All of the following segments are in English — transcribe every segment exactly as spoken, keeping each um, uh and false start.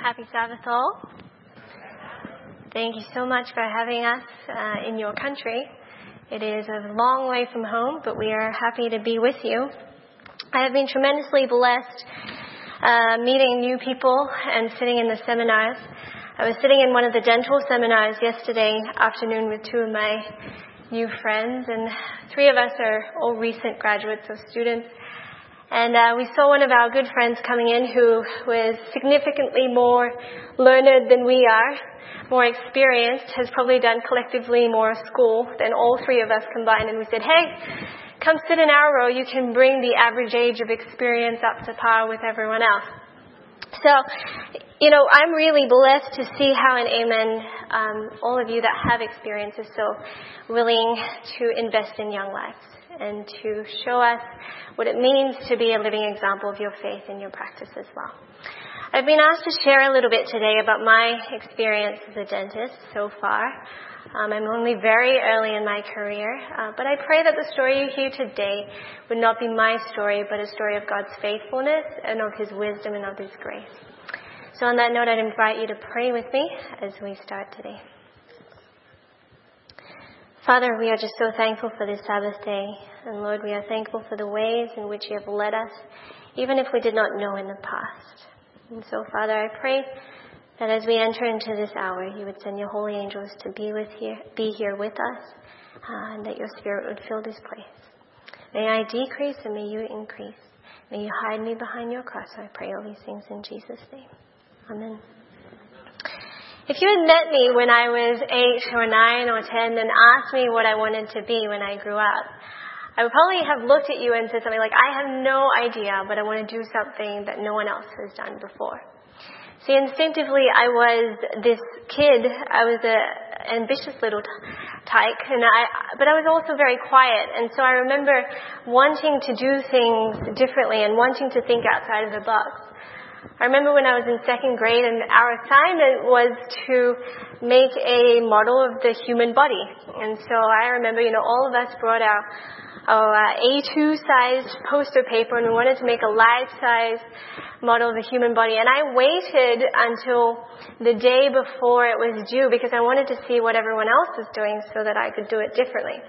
Happy Sabbath all. Thank you so much for having us uh, in your country. It is a long way from home, but we are happy to be with you. I have been tremendously blessed uh, meeting new people and sitting in the seminars. I was sitting in one of the dental seminars yesterday afternoon with two of my new friends, and three of us are all recent graduates or students. And uh, we saw one of our good friends coming in who was significantly more learned than we are, more experienced, has probably done collectively more school than all three of us combined. And we said, hey, come sit in our row. You can bring the average age of experience up to par with everyone else. So, you know, I'm really blessed to see how in Amen, um, all of you that have experience are so willing to invest in young lives and to show us what it means to be a living example of your faith in your practice as well. I've been asked to share a little bit today about my experience as a dentist so far. Um, I'm only very early in my career, uh, but I pray that the story you hear today would not be my story, but a story of God's faithfulness and of His wisdom and of His grace. So on that note, I'd invite you to pray with me as we start today. Father, we are just so thankful for this Sabbath day. And Lord, we are thankful for the ways in which you have led us, even if we did not know in the past. And so, Father, I pray that as we enter into this hour, you would send your holy angels to be with here, be here with us, uh, and that your Spirit would fill this place. May I decrease and may you increase. May you hide me behind your cross. I pray all these things in Jesus' name. Amen. If you had met me when I was eight or nine or ten and asked me what I wanted to be when I grew up, I would probably have looked at you and said something like, I have no idea, but I want to do something that no one else has done before. See, instinctively, I was this kid. I was an ambitious little t- tyke, and I, but I was also very quiet. And so I remember wanting to do things differently and wanting to think outside of the box. I remember when I was in second grade, and our assignment was to make a model of the human body. And so I remember, you know, all of us brought our our A two sized poster paper, and we wanted to make a life-size model of the human body. And I waited until the day before it was due because I wanted to see what everyone else was doing so that I could do it differently.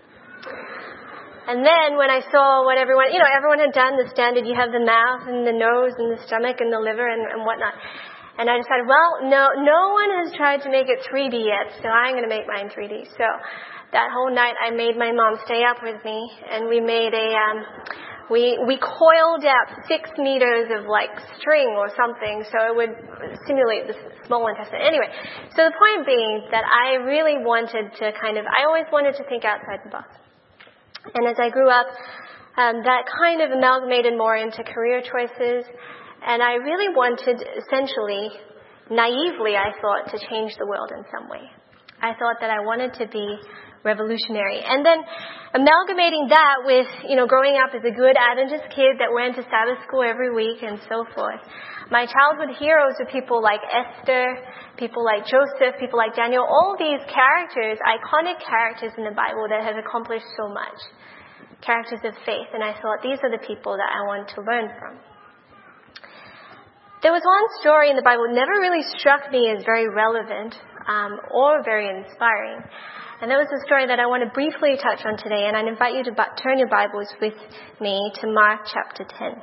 And then when I saw what everyone, you know, everyone had done the standard, you have the mouth and the nose and the stomach and the liver and, and whatnot. And I decided, well, no, no one has tried to make it three D yet, so I'm going to make mine three D. So that whole night I made my mom stay up with me, and we made a, um, we, we coiled up six meters of like string or something so it would simulate the small intestine. Anyway, so the point being that I really wanted to kind of, I always wanted to think outside the box. And as I grew up, um, that kind of amalgamated more into career choices. And I really wanted, essentially, naively, I thought, to change the world in some way. I thought that I wanted to be revolutionary. And then amalgamating that with, you know, growing up as a good Adventist kid that went to Sabbath school every week and so forth. My childhood heroes are people like Esther, people like Joseph, people like Daniel, all these characters, iconic characters in the Bible that have accomplished so much. Characters of faith. And I thought, these are the people that I want to learn from. There was one story in the Bible that never really struck me as very relevant um, or very inspiring. And that was the story that I want to briefly touch on today. And I invite you to bu- turn your Bibles with me to Mark chapter ten.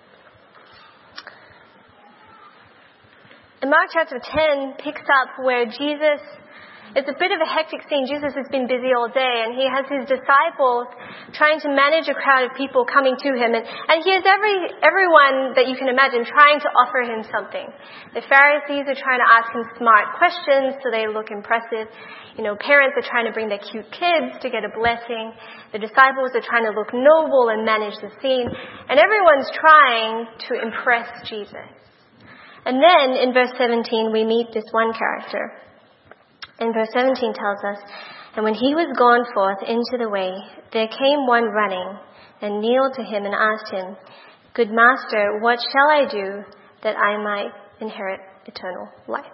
And Mark chapter ten picks up where Jesus, it's a bit of a hectic scene. Jesus has been busy all day, and he has his disciples trying to manage a crowd of people coming to him. And, and he has every everyone that you can imagine trying to offer him something. The Pharisees are trying to ask him smart questions so they look impressive. You know, parents are trying to bring their cute kids to get a blessing. The disciples are trying to look noble and manage the scene. And everyone's trying to impress Jesus. And then in verse seventeen, we meet this one character. And verse seventeen tells us, and when he was gone forth into the way, there came one running and kneeled to him and asked him, Good master, what shall I do that I might inherit eternal life?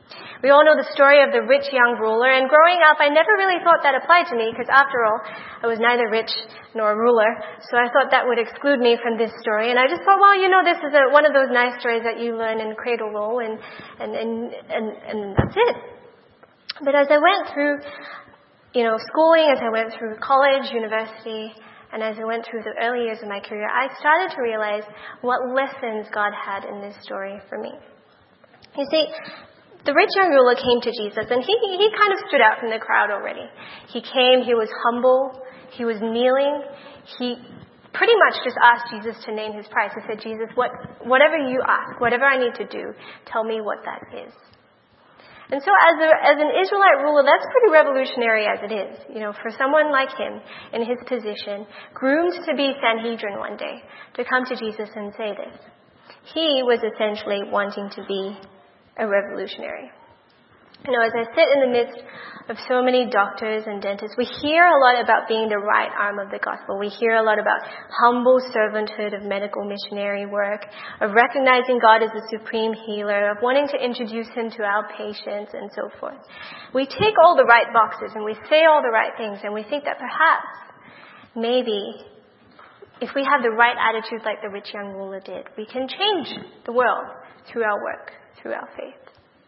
We all know the story of the rich young ruler, and growing up, I never really thought that applied to me, because after all, I was neither rich nor a ruler, so I thought that would exclude me from this story. And I just thought, well, you know, this is a, one of those nice stories that you learn in cradle roll, and, and, and, and, and that's it. But as I went through, you know, schooling, as I went through college, university, and as I went through the early years of my career, I started to realize what lessons God had in this story for me. You see, the rich young ruler came to Jesus, and he, he kind of stood out from the crowd already. He came, he was humble, he was kneeling. He pretty much just asked Jesus to name his price. He said, Jesus, what, whatever you ask, whatever I need to do, tell me what that is. And so as, a, as an Israelite ruler, that's pretty revolutionary as it is. You know, for someone like him, in his position, groomed to be Sanhedrin one day, to come to Jesus and say this. He was essentially wanting to be a revolutionary. You know, as I sit in the midst of so many doctors and dentists, we hear a lot about being the right arm of the gospel. We hear a lot about humble servanthood of medical missionary work, of recognizing God as the supreme healer, of wanting to introduce him to our patients, and so forth. We tick all the right boxes, and we say all the right things, and we think that perhaps, maybe, if we have the right attitude like the rich young ruler did, we can change the world through our work, through our faith.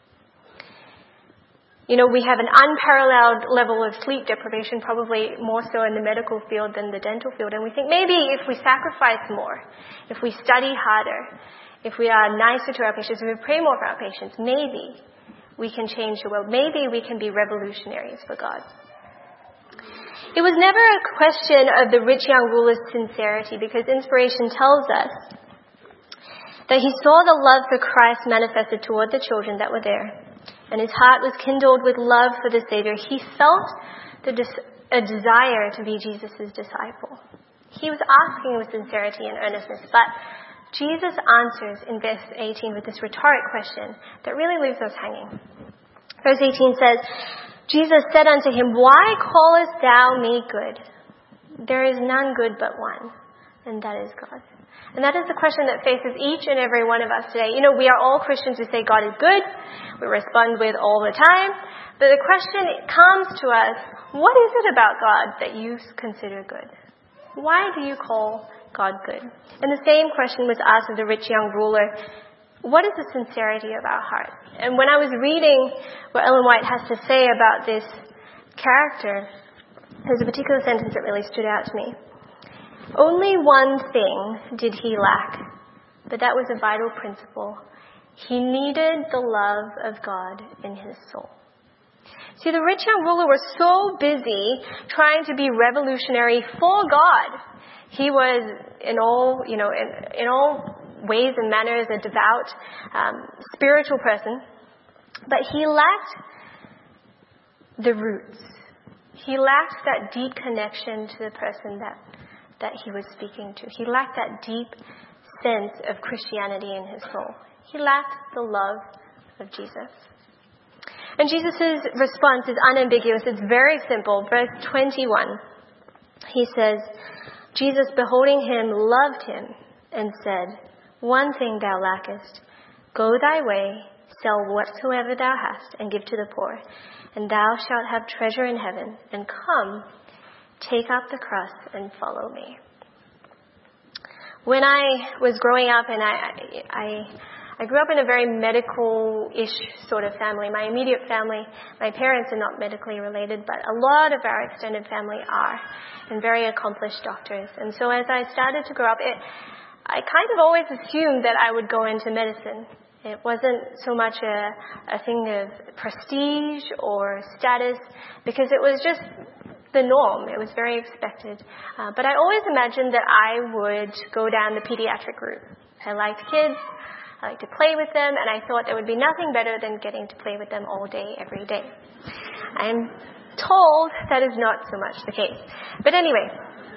You know, we have an unparalleled level of sleep deprivation, probably more so in the medical field than the dental field. And we think maybe if we sacrifice more, if we study harder, if we are nicer to our patients, if we pray more for our patients, maybe we can change the world. Maybe we can be revolutionaries for God. It was never a question of the rich young ruler's sincerity, because inspiration tells us that he saw the love for Christ manifested toward the children that were there. And his heart was kindled with love for the Savior. He felt the des- a desire to be Jesus' disciple. He was asking with sincerity and earnestness, but Jesus answers in verse eighteen with this rhetoric question that really leaves us hanging. Verse eighteen says, Jesus said unto him, Why callest thou me good? There is none good but one, and that is God. And that is the question that faces each and every one of us today. You know, we are all Christians who say God is good. We respond with all the time. But the question comes to us, what is it about God that you consider good? Why do you call God good? And the same question was asked of the rich young ruler. What is the sincerity of our heart? And when I was reading what Ellen White has to say about this character, there's a particular sentence that really stood out to me. Only one thing did he lack, but that was a vital principle. He needed the love of God in his soul. See, the rich young ruler was so busy trying to be revolutionary for God. He was in all, you know, in, in all ways and manners a devout, um, spiritual person, but he lacked the roots. He lacked that deep connection to the person that that he was speaking to. He lacked that deep sense of Christianity in his soul. He lacked the love of Jesus. And Jesus' response is unambiguous. It's very simple. Verse twenty-one, he says, Jesus, beholding him, loved him and said, One thing thou lackest. Go thy way, sell whatsoever thou hast, and give to the poor, and thou shalt have treasure in heaven, and come, take up the cross and follow me. When I was growing up, and I, I, I grew up in a very medical-ish sort of family. My immediate family, my parents are not medically related, but a lot of our extended family are, and very accomplished doctors. And so as I started to grow up, it, I kind of always assumed that I would go into medicine. It wasn't so much a, a thing of prestige or status, because it was just the norm. It was very expected. Uh, but I always imagined that I would go down the pediatric route. I liked kids. I liked to play with them, and I thought there would be nothing better than getting to play with them all day, every day. I'm told that is not so much the case. But anyway,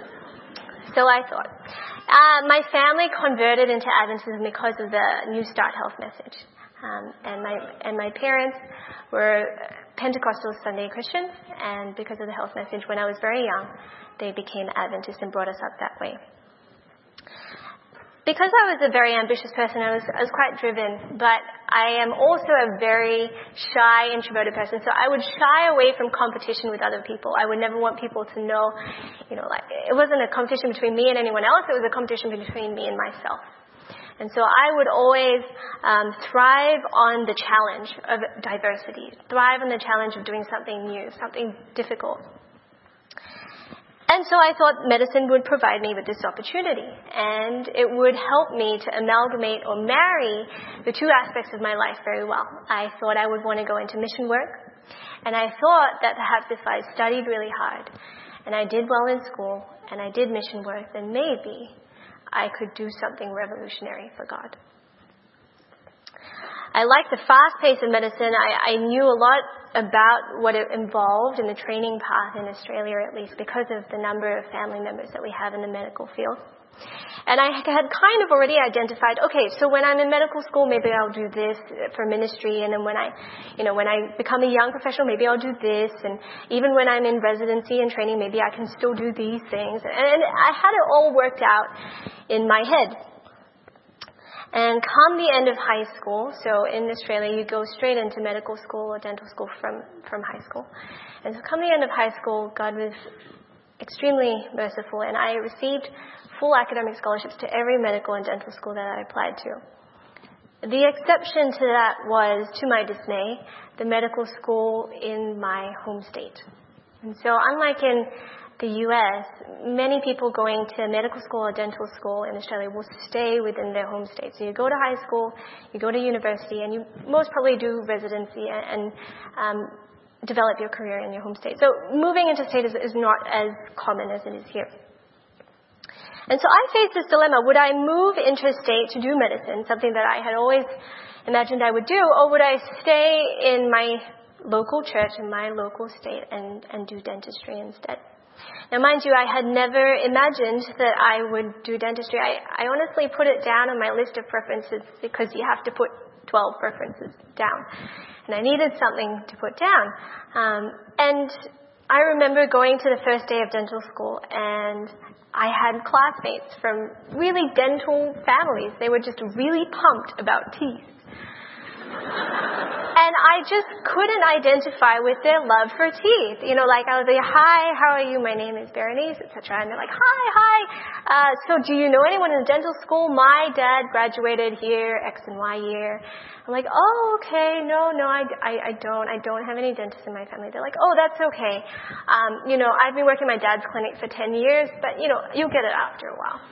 so I thought. Uh, my family converted into Adventism because of the New Start Health message. Um, and my and my parents were Pentecostal Sunday Christians, and because of the health message, when I was very young, they became Adventists and brought us up that way. because I was a very ambitious person, I was, I was quite driven, but I am also a very shy, introverted person. So I would shy away from competition with other people. I would never want people to know, you know, like, it wasn't a competition between me and anyone else. It was a competition between me and myself. And so I would always um, thrive on the challenge of diversity, thrive on the challenge of doing something new, something difficult. And so I thought medicine would provide me with this opportunity, and it would help me to amalgamate or marry the two aspects of my life very well. I thought I would want to go into mission work, and I thought that perhaps if I studied really hard, and I did well in school, and I did mission work, then maybe I could do something revolutionary for God. I liked the fast pace of medicine. I, I knew a lot about what it involved in the training path in Australia, at least because of the number of family members that we have in the medical field. And I had kind of already identified, okay, so when I'm in medical school, maybe I'll do this for ministry, and then when I, you know, when I become a young professional, maybe I'll do this, and even when I'm in residency and training, maybe I can still do these things. And I had it all worked out in my head. And come the end of high school, so in Australia you go straight into medical school or dental school from, from high school. And so come the end of high school, God was extremely merciful, and I received full academic scholarships to every medical and dental school that I applied to. The exception to that was, to my dismay, the medical school in my home state. And so unlike in the U S, many people going to medical school or dental school in Australia will stay within their home state. So you go to high school, you go to university, and you most probably do residency and, and um, develop your career in your home state. So moving interstate is, is not as common as it is here. And so I faced this dilemma. Would I move interstate to do medicine, something that I had always imagined I would do, or would I stay in my local church, in my local state, and, and do dentistry instead? Now, mind you, I had never imagined that I would do dentistry. I, I honestly put it down on my list of preferences because you have to put twelve preferences down. And I needed something to put down. Um, and I remember going to the first day of dental school, and I had classmates from really dental families. They were just really pumped about teeth. And I just couldn't identify with their love for teeth. You know, like I was like, hi, how are you? My name is Berenice, et cetera. And they're like, hi, hi. Uh, so do you know anyone in dental school? My dad graduated here, X and Y year. I'm like, oh, okay. No, no, I, I, I don't. I don't have any dentists in my family. They're like, oh, that's okay. Um, you know, I've been working at my dad's clinic for ten years, but, you know, you'll get it after a while.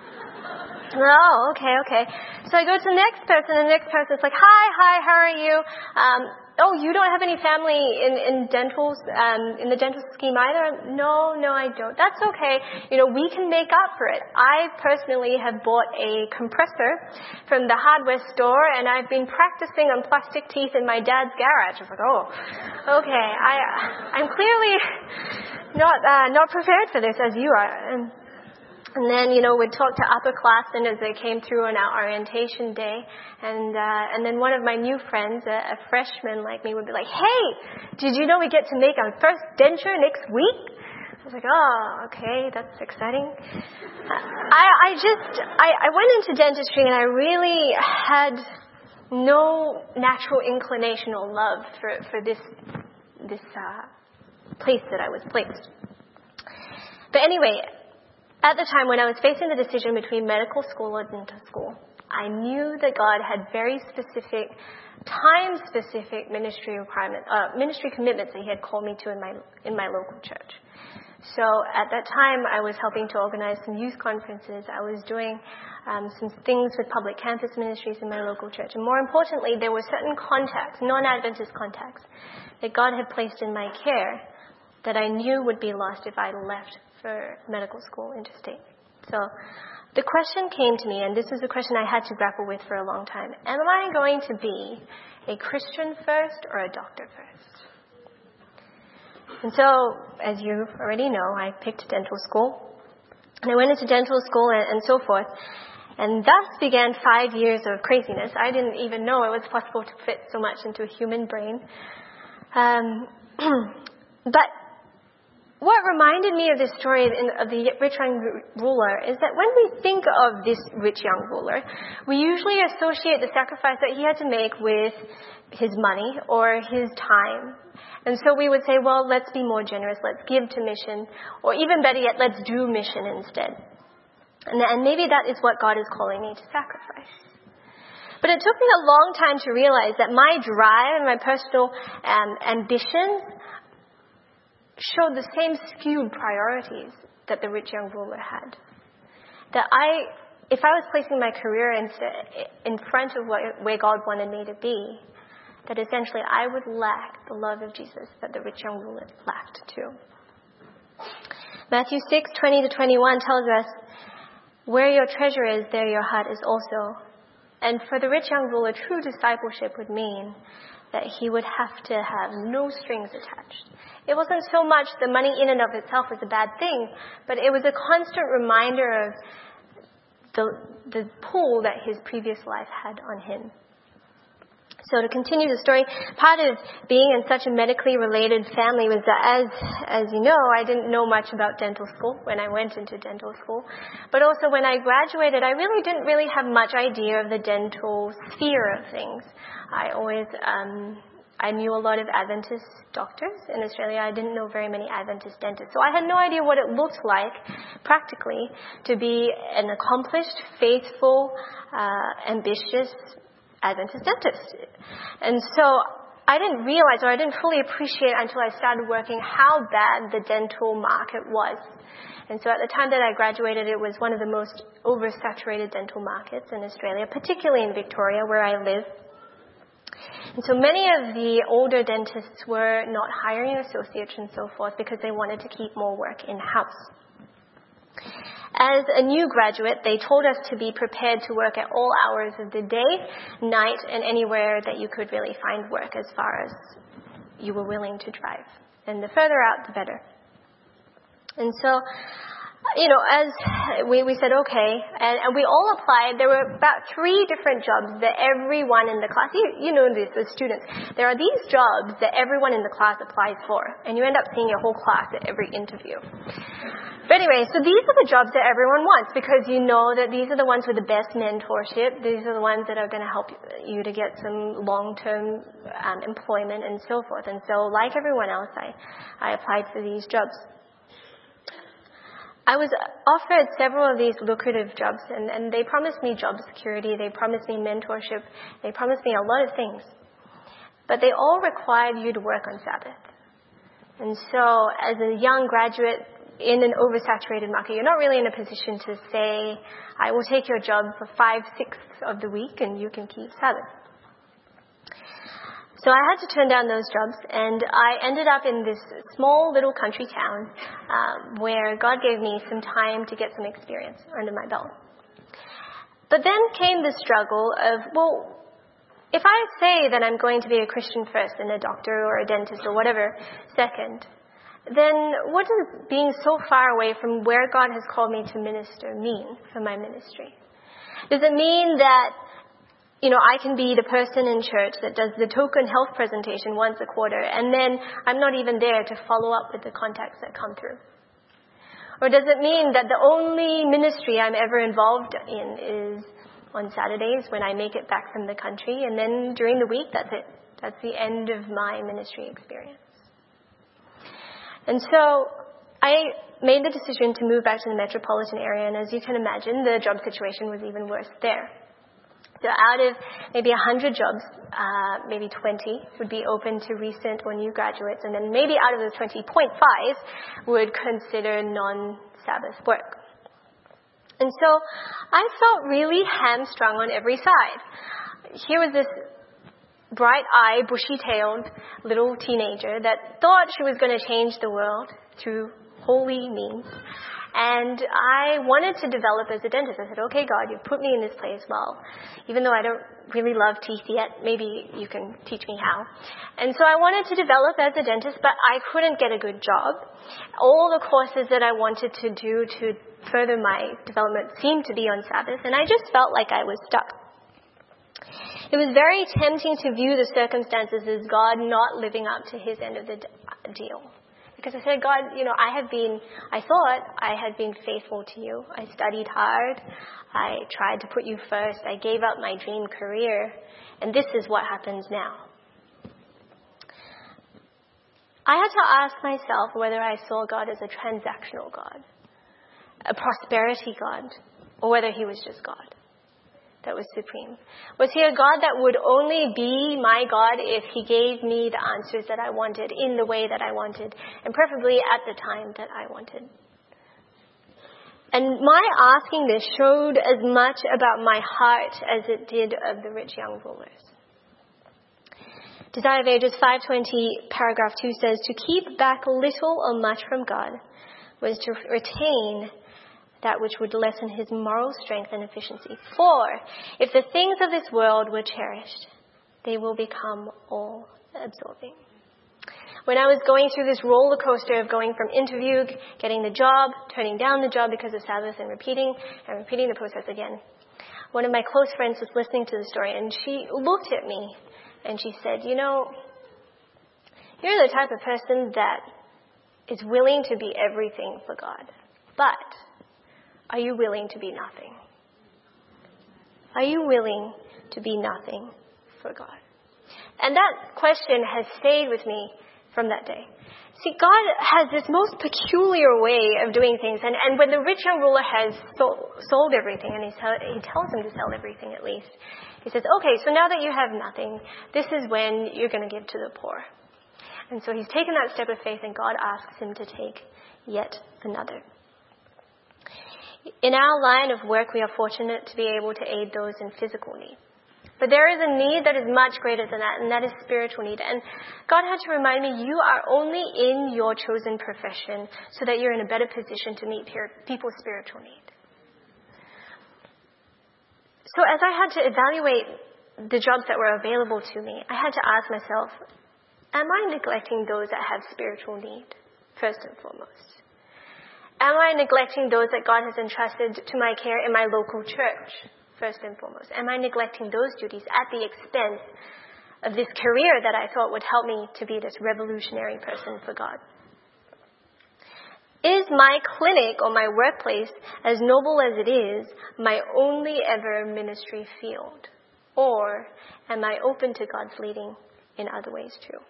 Oh, okay, okay. So I go to the next person, and the next person's like, hi, hi, how are you? Um, oh, you don't have any family in, in dentals, um, in the dental scheme either? No, no, I don't. That's okay. You know, we can make up for it. I personally have bought a compressor from the hardware store, and I've been practicing on plastic teeth in my dad's garage. I was like, oh, okay. I, I'm clearly not, uh, not prepared for this as you are. And, And then, you know, we'd talk to upperclassmen as they came through on our orientation day. And uh, and then one of my new friends, a, a freshman like me, would be like, hey, did you know we get to make our first denture next week? I was like, oh, okay, that's exciting. I, I just, I, I went into dentistry, and I really had no natural inclination or love for, for this, this uh, place that I was placed. But anyway, at the time when I was facing the decision between medical school or dental school, I knew that God had very specific, time-specific ministry requirement, uh, ministry commitments that He had called me to in my in my local church. So at that time, I was helping to organize some youth conferences. I was doing um, some things with public campus ministries in my local church. And more importantly, there were certain contacts, non-Adventist contacts, that God had placed in my care that I knew would be lost if I left for medical school interstate. So the question came to me, and this is a question I had to grapple with for a long time. Am I going to be a Christian first or a doctor first? And so, as you already know, I picked dental school. And I went into dental school and, and so forth. And thus began five years of craziness. I didn't even know it was possible to fit so much into a human brain. Um, but what reminded me of this story of the rich young ruler is that when we think of this rich young ruler, we usually associate the sacrifice that he had to make with his money or his time. And so we would say, well, let's be more generous, let's give to mission, or even better yet, let's do mission instead. And, and maybe that is what God is calling me to sacrifice. But it took me a long time to realize that my drive and my personal um, ambitions showed the same skewed priorities that the rich young ruler had. That I, if I was placing my career in, in front of what, where God wanted me to be, that essentially I would lack the love of Jesus that the rich young ruler lacked too. Matthew six, twenty to twenty-one tells us, where your treasure is, there your heart is also. And for the rich young ruler, true discipleship would mean that he would have to have no strings attached. It wasn't so much the money in and of itself was a bad thing, but it was a constant reminder of the, the pull that his previous life had on him. So to continue the story, part of being in such a medically related family was that, as as you know, I didn't know much about dental school when I went into dental school. But also when I graduated, I really didn't really have much idea of the dental sphere of things. I always, um, I knew a lot of Adventist doctors in Australia. I didn't know very many Adventist dentists. So I had no idea what it looked like, practically, to be an accomplished, faithful, uh, ambitious Adventist dentist. And so I didn't realize, or I didn't fully appreciate until I started working, how bad the dental market was. And so at the time that I graduated, it was one of the most oversaturated dental markets in Australia, particularly in Victoria, where I live. And so many of the older dentists were not hiring associates and so forth because they wanted to keep more work in-house. As a new graduate, they told us to be prepared to work at all hours of the day, night, and anywhere that you could really find work as far as you were willing to drive. And the further out, the better. And so, you know, as we, we said, okay, and, and we all applied. There were about three different jobs that everyone in the class, you, you know this as students, there are these jobs that everyone in the class applies for, and you end up seeing your whole class at every interview. But anyway, so these are the jobs that everyone wants because you know that these are the ones with the best mentorship. These are the ones that are going to help you to get some long-term um, employment and so forth. And so, like everyone else, I, I applied for these jobs. I was offered several of these lucrative jobs, and, and they promised me job security. They promised me mentorship. They promised me a lot of things. But they all required you to work on Sabbath. And so, as a young graduate, in an oversaturated market, you're not really in a position to say, I will take your job for five-sixths of the week and you can keep Sabbath. So I had to turn down those jobs, and I ended up in this small little country town um, where God gave me some time to get some experience under my belt. But then came the struggle of, well, if I say that I'm going to be a Christian first and a doctor or a dentist or whatever second, then what does being so far away from where God has called me to minister mean for my ministry? Does it mean that, you know, I can be the person in church that does the token health presentation once a quarter, and then I'm not even there to follow up with the contacts that come through? Or does it mean that the only ministry I'm ever involved in is on Saturdays when I make it back from the country, and then during the week, that's it. That's the end of my ministry experience. And so I made the decision to move back to the metropolitan area, and as you can imagine, the job situation was even worse there. So out of maybe one hundred jobs, uh, maybe twenty would be open to recent or new graduates, and then maybe out of those twenty, zero point five would consider non-Sabbath work. And so I felt really hamstrung on every side. Here was this bright-eyed, bushy-tailed little teenager that thought she was going to change the world through holy means. And I wanted to develop as a dentist. I said, okay, God, you've put me in this place. Well, even though I don't really love teeth yet, maybe you can teach me how. And so I wanted to develop as a dentist, but I couldn't get a good job. All the courses that I wanted to do to further my development seemed to be on Sabbath, and I just felt like I was stuck. It was very tempting to view the circumstances as God not living up to his end of the deal. Because I said, God, you know, I have been, I thought I had been faithful to you. I studied hard. I tried to put you first. I gave up my dream career. And this is what happens now. I had to ask myself whether I saw God as a transactional God, a prosperity God, or whether he was just God that was supreme. Was he a God that would only be my God if he gave me the answers that I wanted in the way that I wanted, and preferably at the time that I wanted? And my asking this showed as much about my heart as it did of the rich young rulers. Desire of Ages five twenty, paragraph two says, to keep back little or much from God was to retain that which would lessen his moral strength and efficiency. For if the things of this world were cherished, they will become all absorbing. When I was going through this roller coaster of going from interview, getting the job, turning down the job because of Sabbath, and repeating and repeating the process again, one of my close friends was listening to the story, and she looked at me and she said, you know, you're the type of person that is willing to be everything for God. But are you willing to be nothing? Are you willing to be nothing for God? And that question has stayed with me from that day. See, God has this most peculiar way of doing things. And, and when the rich young ruler has sold, sold everything, and he, tell, he tells him to sell everything at least, he says, okay, so now that you have nothing, this is when you're going to give to the poor. And so he's taken that step of faith, and God asks him to take yet another. In our line of work, we are fortunate to be able to aid those in physical need. But there is a need that is much greater than that, and that is spiritual need. And God had to remind me, you are only in your chosen profession so that you're in a better position to meet people's spiritual need. So as I had to evaluate the jobs that were available to me, I had to ask myself, am I neglecting those that have spiritual need, first and foremost? Am I neglecting those that God has entrusted to my care in my local church, first and foremost? Am I neglecting those duties at the expense of this career that I thought would help me to be this revolutionary person for God? Is my clinic or my workplace, as noble as it is, my only ever ministry field? Or am I open to God's leading in other ways too?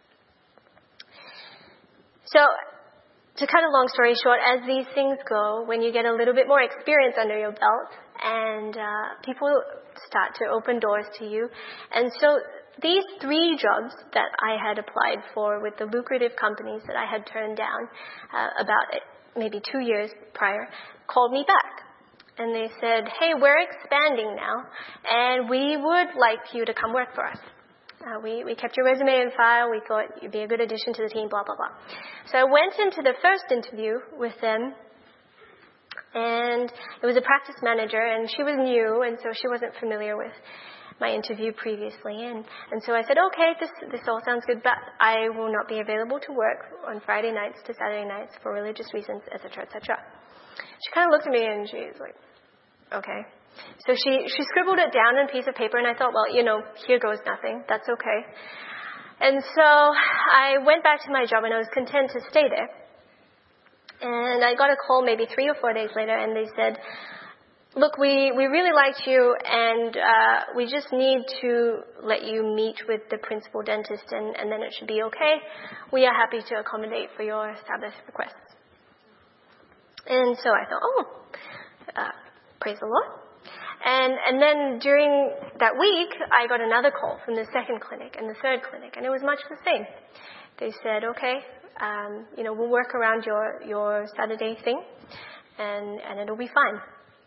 So, to cut a long story short, as these things go, when you get a little bit more experience under your belt, and uh, people start to open doors to you, and so these three jobs that I had applied for with the lucrative companies that I had turned down uh, about maybe two years prior called me back. And they said, hey, we're expanding now, and we would like you to come work for us. Uh, we, we kept your resume in file. We thought you'd be a good addition to the team, blah, blah, blah. So I went into the first interview with them, and it was a practice manager, and she was new, and so she wasn't familiar with my interview previously. And, and so I said, okay, this, this all sounds good, but I will not be available to work on Friday nights to Saturday nights for religious reasons, et cetera, et cetera. She kind of looked at me, and she was like, okay. So she, she scribbled it down on a piece of paper, and I thought, well, you know, here goes nothing. That's okay. And so I went back to my job, and I was content to stay there. And I got a call maybe three or four days later, and they said, look, we, we really liked you, and uh, we just need to let you meet with the principal dentist, and, and then it should be okay. We are happy to accommodate for your Sabbath requests. And so I thought, oh, uh, praise the Lord. And, and then during that week, I got another call from the second clinic and the third clinic, and it was much the same. They said, okay, um, you know, we'll work around your, your Saturday thing, and, and it'll be fine.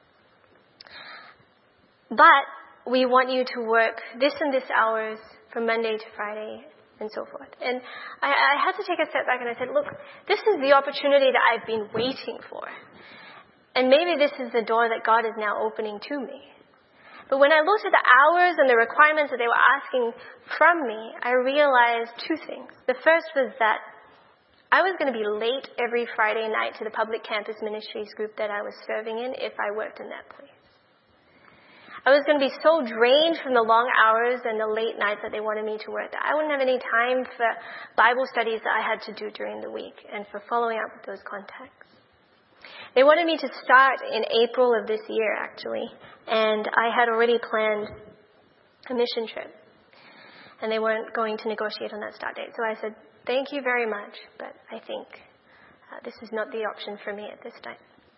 But we want you to work this and this hours from Monday to Friday, and so forth. And I, I had to take a step back, and I said, look, this is the opportunity that I've been waiting for. And maybe this is the door that God is now opening to me. But when I looked at the hours and the requirements that they were asking from me, I realized two things. The first was that I was going to be late every Friday night to the public campus ministries group that I was serving in if I worked in that place. I was going to be so drained from the long hours and the late nights that they wanted me to work that I wouldn't have any time for Bible studies that I had to do during the week and for following up with those contacts. They wanted me to start in April of this year, actually, and I had already planned a mission trip, and they weren't going to negotiate on that start date. So I said, thank you very much, but I think uh, this is not the option for me at this time.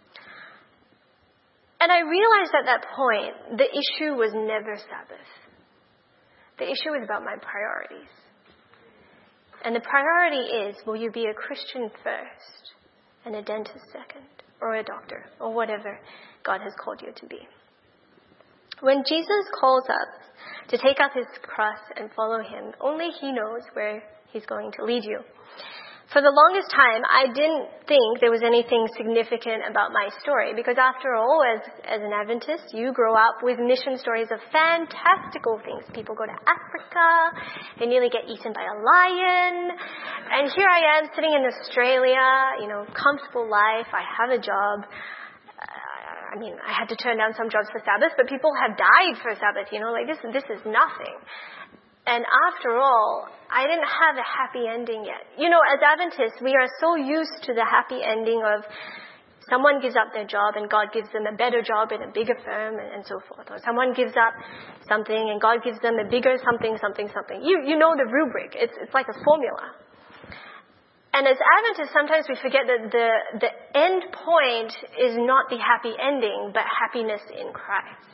And I realized at that point, the issue was never Sabbath. The issue was about my priorities. And the priority is, will you be a Christian first and a dentist second, or a doctor, or whatever God has called you to be? When Jesus calls us to take up his cross and follow him, only he knows where he's going to lead you. For the longest time, I didn't think there was anything significant about my story, because after all, as, as an Adventist, you grow up with mission stories of fantastical things. People go to Africa, they nearly get eaten by a lion, and here I am sitting in Australia, you know, comfortable life, I have a job. Uh, I mean, I had to turn down some jobs for Sabbath, but people have died for Sabbath, you know, like this, this is nothing. And after all, I didn't have a happy ending yet. You know, as Adventists, we are so used to the happy ending of someone gives up their job and God gives them a better job in a bigger firm and, and so forth. Or someone gives up something and God gives them a bigger something, something, something. You, you know the rubric. It's, it's like a formula. And as Adventists, sometimes we forget that the, the end point is not the happy ending, but happiness in Christ.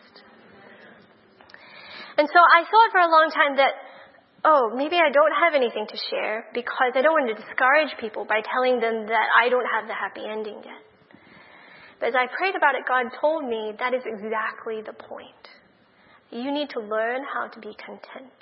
And so I thought for a long time that, oh, maybe I don't have anything to share because I don't want to discourage people by telling them that I don't have the happy ending yet. But as I prayed about it, God told me that is exactly the point. You need to learn how to be content.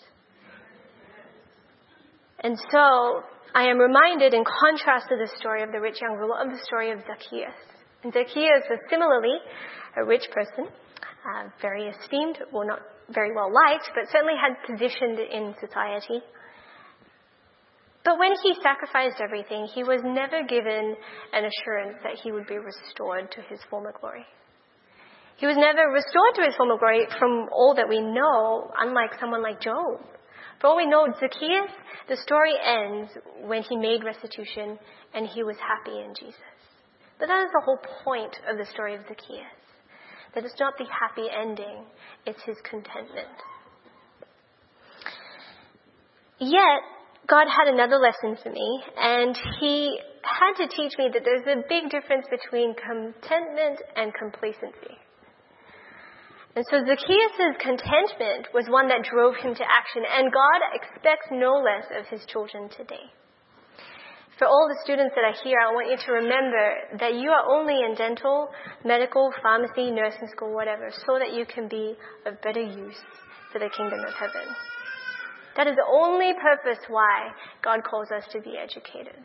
And so I am reminded, in contrast to the story of the rich young ruler, of the story of Zacchaeus. And Zacchaeus was similarly a rich person, uh, very esteemed, well, not very well liked, but certainly had positioned in society. But when he sacrificed everything, he was never given an assurance that he would be restored to his former glory. He was never restored to his former glory from all that we know, unlike someone like Job. For all we know, Zacchaeus, the story ends when he made restitution and he was happy in Jesus. But that is the whole point of the story of Zacchaeus. That it's not the happy ending, it's his contentment. Yet, God had another lesson for me, and he had to teach me that there's a big difference between contentment and complacency. And so Zacchaeus' contentment was one that drove him to action, and God expects no less of his children today. For all the students that are here, I want you to remember that you are only in dental, medical, pharmacy, nursing school, whatever, so that you can be of better use for the kingdom of heaven. That is the only purpose why God calls us to be educated.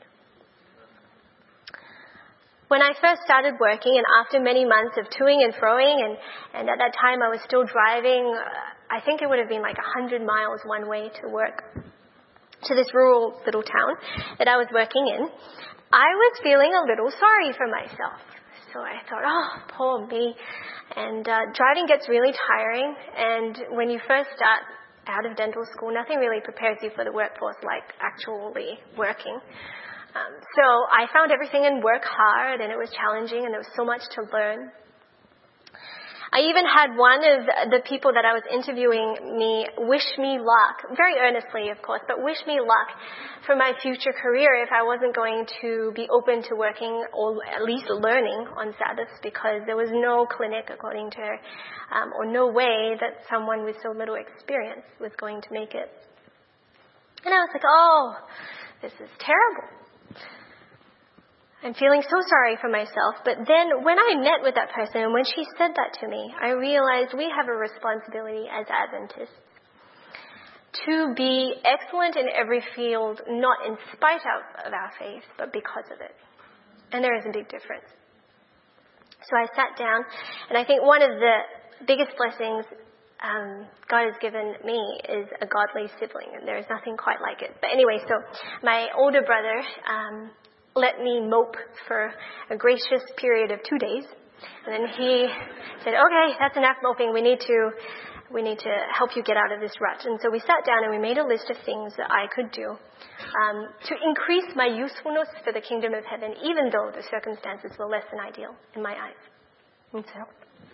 When I first started working, and after many months of toing and froing, and, and at that time I was still driving, uh, I think it would have been like one hundred miles one way to work, to this rural little town that I was working in, I was feeling a little sorry for myself. So I thought, oh, poor me. And uh, driving gets really tiring, and when you first start out of dental school, nothing really prepares you for the workforce like actually working. Um, so I found everything in work hard, and it was challenging, and there was so much to learn. I even had one of the people that I was interviewing me wish me luck, very earnestly, of course, but wish me luck for my future career if I wasn't going to be open to working or at least learning on Sabbaths, because there was no clinic, according to her, um, or no way that someone with so little experience was going to make it. And I was like, oh, this is terrible. I'm feeling so sorry for myself. But then when I met with that person and when she said that to me, I realized we have a responsibility as Adventists to be excellent in every field, not in spite of, of our faith, but because of it. And there is a big difference. So I sat down, and I think one of the biggest blessings um, God has given me is a godly sibling, and there is nothing quite like it. But anyway, so my older brother um, let me mope for a gracious period of two days And then he said, okay, that's enough moping. We need to, we need to help you get out of this rut. And so we sat down and we made a list of things that I could do um, to increase my usefulness for the kingdom of heaven, even though the circumstances were less than ideal in my eyes. And so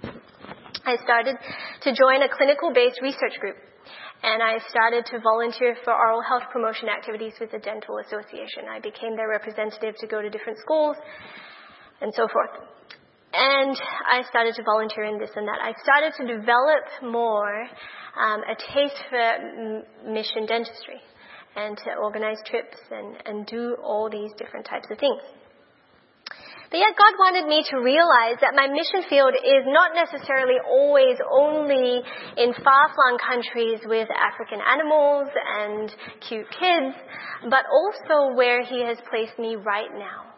I started to join a clinical-based research group. And I started to volunteer for oral health promotion activities with the Dental Association. I became their representative to go to different schools and so forth. And I started to volunteer in this and that. I started to develop more um, a taste for m- mission dentistry and to organize trips and, and do all these different types of things. But yet God wanted me to realize that my mission field is not necessarily always only in far-flung countries with African animals and cute kids, but also where He has placed me right now.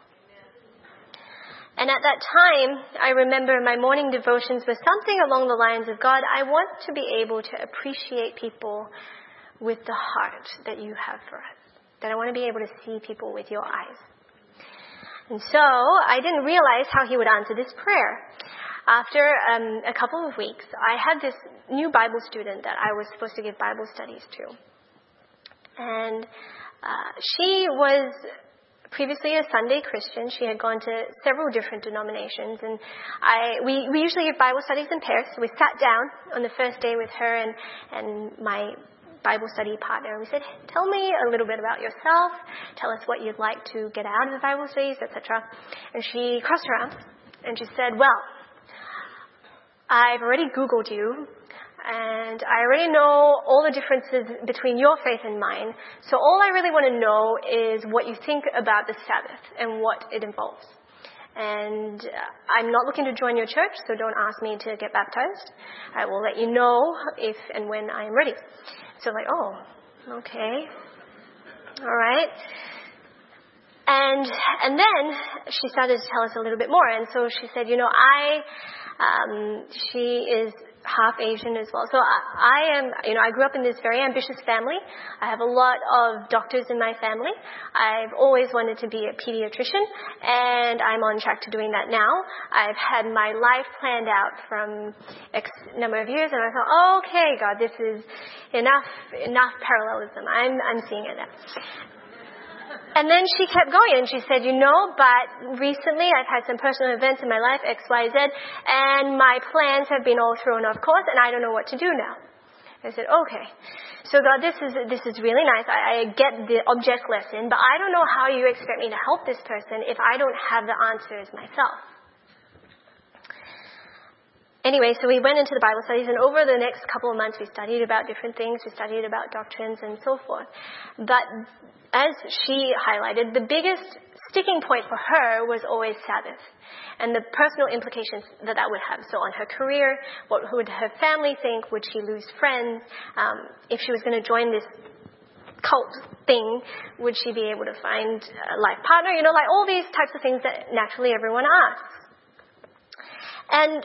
And at that time, I remember my morning devotions were something along the lines of, God, I want to be able to appreciate people with the heart that you have for us. That I want to be able to see people with your eyes. And so I didn't realize how He would answer this prayer. After um, a couple of weeks, I had this new Bible student that I was supposed to give Bible studies to. And uh, she was previously a Sunday Christian. She had gone to several different denominations. And I we, we usually give Bible studies in pairs. So we sat down on the first day with her and, and my Bible study partner. We said, tell me a little bit about yourself. Tell us what you'd like to get out of the Bible studies, et cetera. And she crossed her arms and she said, well, I've already Googled you and I already know all the differences between your faith and mine. So all I really want to know is what you think about the Sabbath and what it involves. And uh, I'm not looking to join your church, so don't ask me to get baptized. I will let you know if and when I am ready. So like, oh, okay, all right. And and then she started to tell us a little bit more. And so she said, you know, I, um, she is half Asian as well. So I, I am, you know, I grew up in this very ambitious family. I have a lot of doctors in my family. I've always wanted to be a pediatrician, and I'm on track to doing that now. I've had my life planned out from X number of years, and I thought, oh, okay, God, this is enough, enough parallelism. I'm, I'm seeing it now. And then she kept going and she said, you know, but recently I've had some personal events in my life, X, Y, Z, and my plans have been all thrown off course and I don't know what to do now. I said, okay. So God, this is, this is really nice. I, I get the object lesson, but I don't know how you expect me to help this person if I don't have the answers myself. Anyway, so we went into the Bible studies, and over the next couple of months we studied about different things. We studied about doctrines and so forth. But as she highlighted, the biggest sticking point for her was always Sabbath and the personal implications that that would have. So on her career, what would her family think? Would she lose friends? Um, if she was going to join this cult thing, would she be able to find a life partner? You know, like all these types of things that naturally everyone asks. And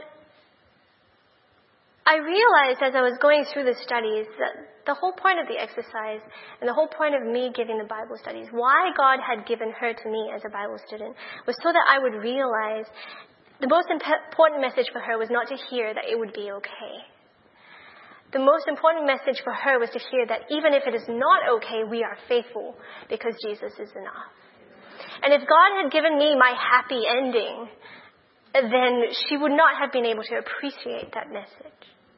I realized as I was going through the studies that the whole point of the exercise and the whole point of me giving the Bible studies, why God had given her to me as a Bible student, was so that I would realize the most important message for her was not to hear that it would be okay. The most important message for her was to hear that even if it is not okay, we are faithful because Jesus is enough. And if God had given me my happy ending, then she would not have been able to appreciate that message.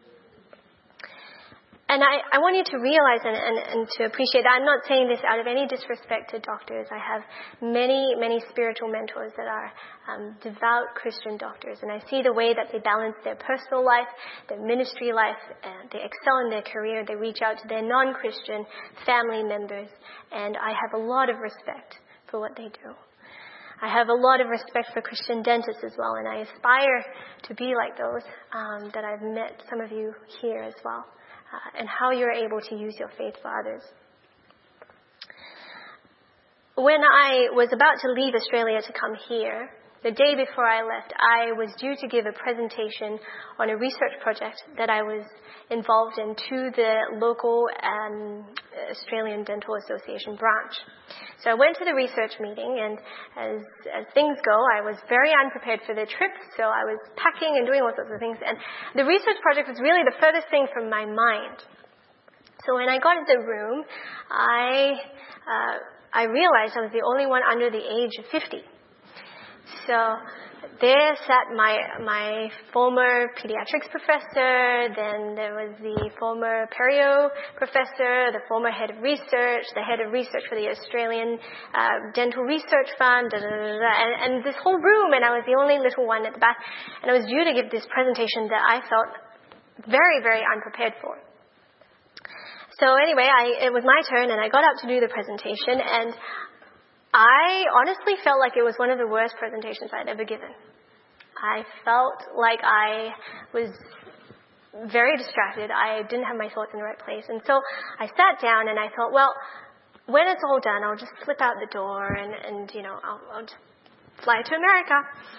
And I, I want you to realize and, and, and to appreciate that. I'm not saying this out of any disrespect to doctors. I have many, many spiritual mentors that are um, devout Christian doctors. And I see the way that they balance their personal life, their ministry life, and they excel in their career. They reach out to their non-Christian family members. And I have a lot of respect for what they do. I have a lot of respect for Christian dentists as well. And I aspire to be like those um, that I've met some of you here as well. Uh, and how you're able to use your faith for others. When I was about to leave Australia to come here, The day before I left, I was due to give a presentation on a research project that I was involved in to the local um, Australian Dental Association branch. So I went to the research meeting, and as, as things go, I was very unprepared for the trip, so I was packing and doing all sorts of things. And the research project was really the furthest thing from my mind. So when I got into the room, I, uh, I realized I was the only one under the age of fifty. So there sat my my former pediatrics professor, then there was the former perio professor, the former head of research, the head of research for the Australian uh, Dental Research Fund, da, da, da, da, and, and this whole room, and I was the only little one at the back, and I was due to give this presentation that I felt very, very unprepared for. So anyway, I, it was my turn, and I got up to do the presentation, and I honestly felt like it was one of the worst presentations I'd ever given. I felt like I was very distracted. I didn't have my thoughts in the right place. And so I sat down and I thought, well, when it's all done, I'll just slip out the door and, and you know, I'll, I'll just fly to America.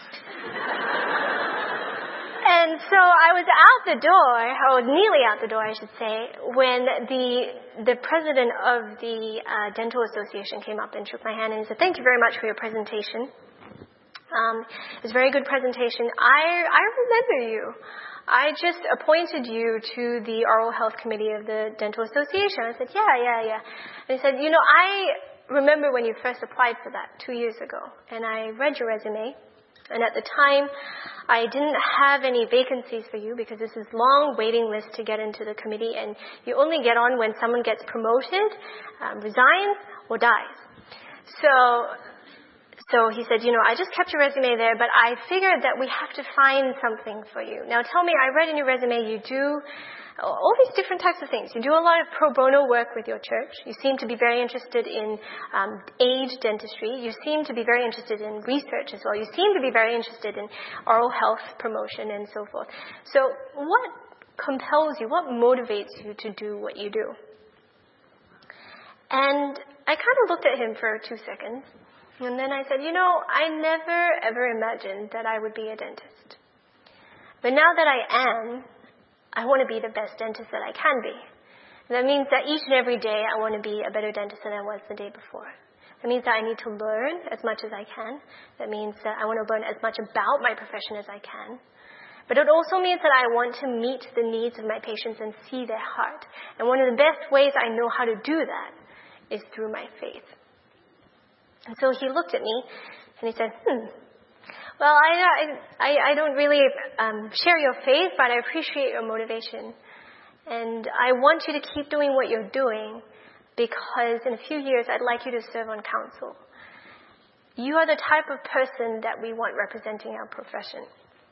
And so I was out the door, or nearly out the door, I should say, when the the president of the uh, Dental Association came up and shook my hand and said, "Thank you very much for your presentation. Um, it was a very good presentation. I I remember you. I just appointed you to the Oral Health Committee of the Dental Association." I said, "Yeah, yeah, yeah." And he said, "You know, I remember when you first applied for that two years ago, and I read your resume. And at the time, I didn't have any vacancies for you because this is long waiting list to get into the committee, and you only get on when someone gets promoted, um, resigns, or dies." So, so he said, "You know, I just kept your resume there, but I figured that we have to find something for you. Now tell me, I read in your resume you do all these different types of things. You do a lot of pro bono work with your church. You seem to be very interested in um, age dentistry. You seem to be very interested in research as well. You seem to be very interested in oral health promotion and so forth. So what compels you? What motivates you to do what you do?" And I kind of looked at him for two seconds. And then I said, "You know, I never ever imagined that I would be a dentist. But now that I am, I want to be the best dentist that I can be. That means that each and every day I want to be a better dentist than I was the day before. That means that I need to learn as much as I can. That means that I want to learn as much about my profession as I can. But it also means that I want to meet the needs of my patients and see their heart. And one of the best ways I know how to do that is through my faith." And so he looked at me and he said, hmm, well, I, I, I don't really um, share your faith, but I appreciate your motivation. And I want you to keep doing what you're doing because in a few years I'd like you to serve on council. You are the type of person that we want representing our profession.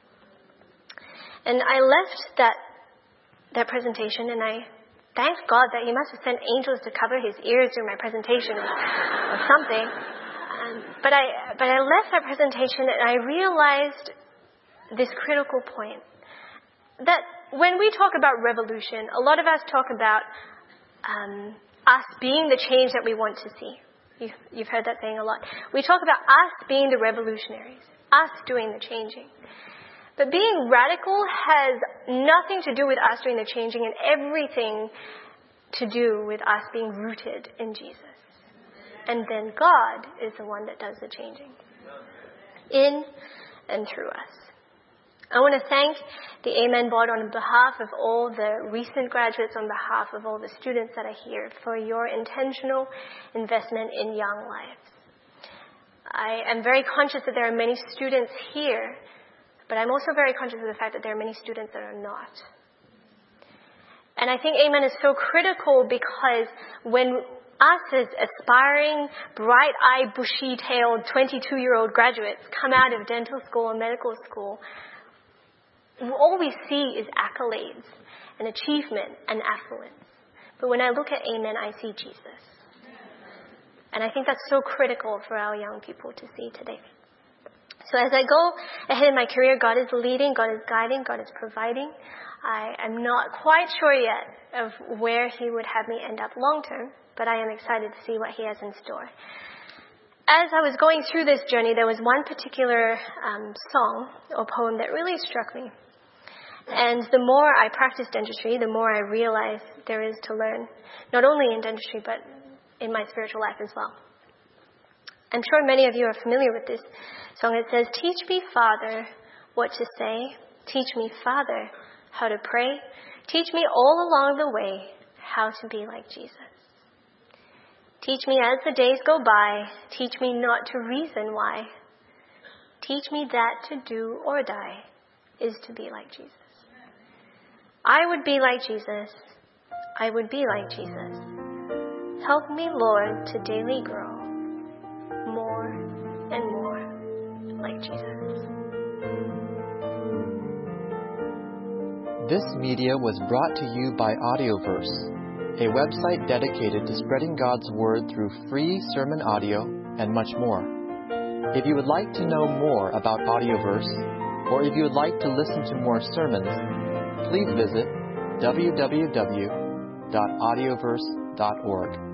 And I left that that presentation and I thanked God that he must have sent angels to cover his ears during my presentation or, or something. Um, but I but I left that presentation and I realized this critical point. That when we talk about revolution, a lot of us talk about um, us being the change that we want to see. You've, you've heard that saying a lot. We talk about us being the revolutionaries, us doing the changing. But being radical has nothing to do with us doing the changing and everything to do with us being rooted in Jesus. And then God is the one that does the changing in and through us. I want to thank the Amen Board on behalf of all the recent graduates, on behalf of all the students that are here, for your intentional investment in young lives. I am very conscious that there are many students here, but I'm also very conscious of the fact that there are many students that are not. And I think Amen is so critical because when us as aspiring, bright-eyed, bushy-tailed twenty-two-year-old graduates come out of dental school or medical school, all we see is accolades and achievement and affluence. But when I look at Amen, I see Jesus. And I think that's so critical for our young people to see today. So as I go ahead in my career, God is leading, God is guiding, God is providing. I am not quite sure yet of where he would have me end up long term, but I am excited to see what he has in store. as I was going through this journey, there was one particular um, song or poem that really struck me. And the more I practiced dentistry, the more I realized there is to learn, not only in dentistry, but in my spiritual life as well. I'm sure many of you are familiar with this song. It says, "Teach me, Father, what to say. Teach me, Father, how to pray. Teach me all along the way how to be like Jesus. Teach me as the days go by. Teach me not to reason why. Teach me that to do or die is to be like Jesus. I would be like Jesus. I would be like Jesus. Help me, Lord, to daily grow more and more like Jesus." This media was brought to you by Audioverse, a website dedicated to spreading God's Word through free sermon audio and much more. If you would like to know more about Audioverse, or if you would like to listen to more sermons, please visit w w w dot audioverse dot org.